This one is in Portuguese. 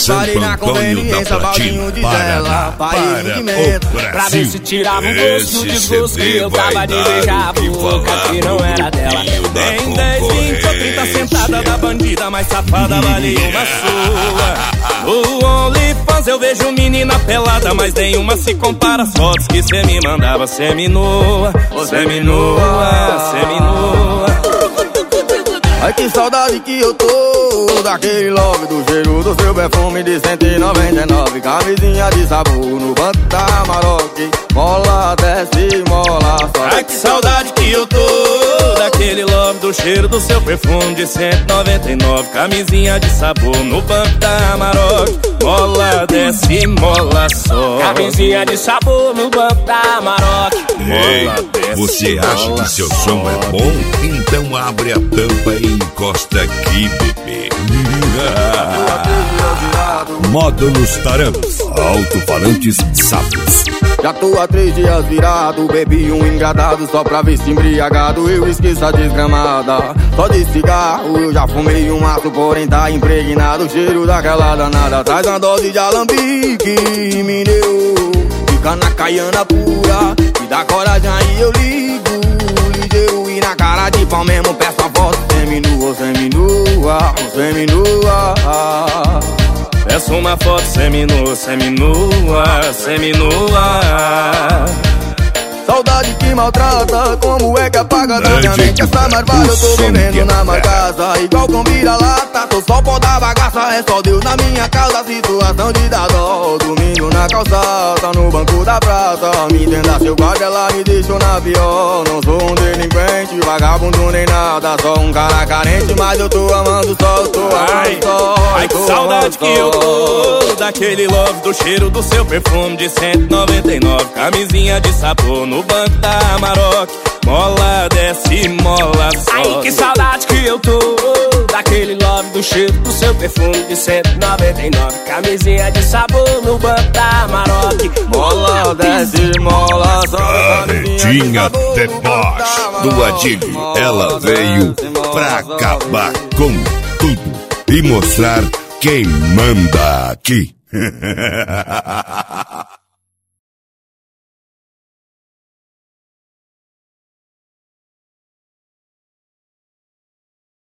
Parei na conveniência, baldinho de gela, parei no pimenta, pra ver se tirava o gosto do desgosto que eu tava de beijar a boca que não era dela. Tem 10, 20 ou 30 sentada da bandida mais safada, vale uma sua. No OnlyFans eu vejo menina pelada, mas nenhuma se compara às fotos que cê me mandava. Seminua, seminua, seminua. Ai que saudade que eu tô daquele love, do cheiro do seu perfume de 199. Camisinha de sabor no banco da Maroc, mola, desce, mola, sobe. Ai que saudade que eu tô daquele love, do cheiro do seu perfume de 199. Camisinha de sabor no banco da Maroc, mola, desce, mola, sobe. Camisinha de sabor no banco da Maroc, mola, desce. Você acha que seu som é bom? Então abre a tampa e encosta aqui, bebê. Módulos Tarampos, alto-falantes sapos. Já tô há 3 dias virado, bebi um engradado só pra ver se embriagado eu esqueço a desgramada. Só de cigarro eu já fumei um maço, porém tá impregnado o cheiro daquela danada. Traz uma dose de alambique, me deu, fica na caiana pura, me dá coragem aí eu ligo, ligeiro e na cara de pau mesmo peço a voz. Seminua, seminua, seminua. Peço uma foto seminua, seminua, seminua. Saudade que maltrata, como é que apaga da minha mente essa marvada? Eu tô vivendo na mais casa, igual com vira-lata. Tô só pó da bagaça, é só Deus na minha causa. Situação de dar dó, domingo na calçada, no banco da praça. Me entenda seu guarda, ela me deixou na pior. Não sou um delinquente, vagabundo nem nada, só um cara carente, mas eu tô amando só, eu tô amando só. Ai que saudade que eu tô daquele love, do cheiro do seu perfume de 199. Camisinha de sabor no banco da Maroc, mola, desce, mola, sobe. Ai que saudade que eu tô daquele love, do cheiro do seu perfume de 199. Camisinha de sabor no banco da Maroc, mola, desce, mola, sobe. Carretinha deboche do Adílio, ela veio pra acabar com tudo e mostrar quem manda aqui.